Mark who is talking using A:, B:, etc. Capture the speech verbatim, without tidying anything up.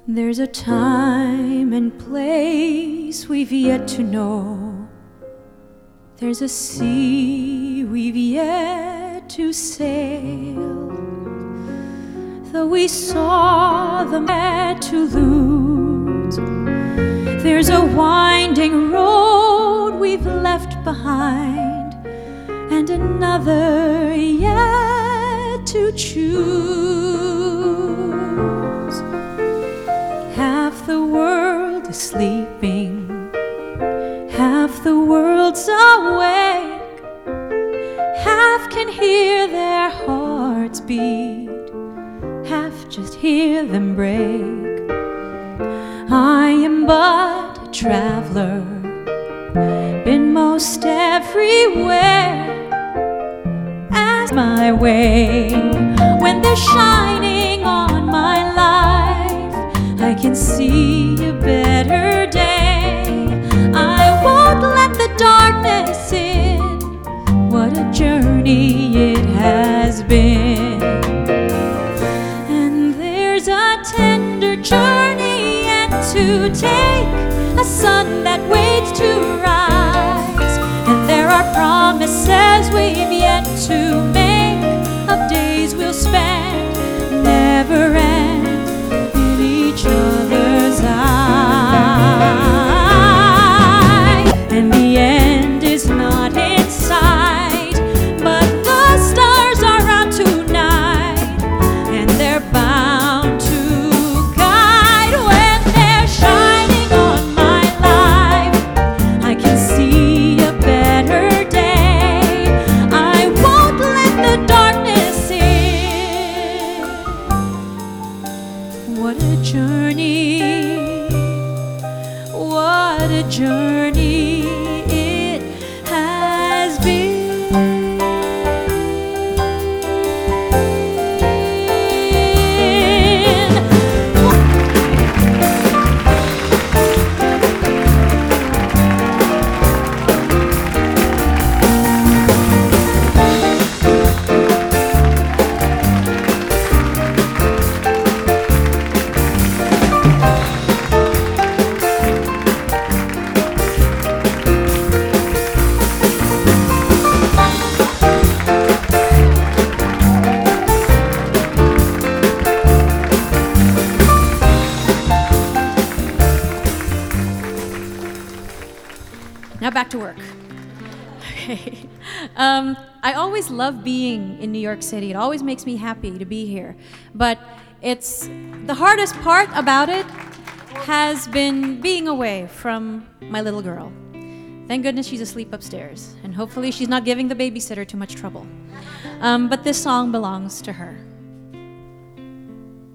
A: There's a time and place we've yet to know. There's a sea we've yet to sail. Though we saw them yet to lose, there's a winding road we've left behind, and another yet to choose. Half the world is sleeping, half the world's awake, half can hear their hearts beat, half just hear them break. I am but a traveler, been most everywhere, ask my way. When they're shining on my life, I can see a better day. I won't let the darkness in, what a journey it has been. And there's a tender journey yet to take, a sun that waits to rise, and there are promises we've yet to make, of days we'll spend, never end, in each other's eye. And the end is not in sight, but the stars are out tonight, and they're bound to guide. When they're shining on my life, I can see a better day. I won't let the darkness in. What a journey, what a journey it has been. Now back to work. Okay. Um, I always love being in New York City. It always makes me happy to be here. But it's the hardest part about it has been being away from my little girl. Thank goodness she's asleep upstairs, and hopefully she's not giving the babysitter too much trouble. Um, but this song belongs to her.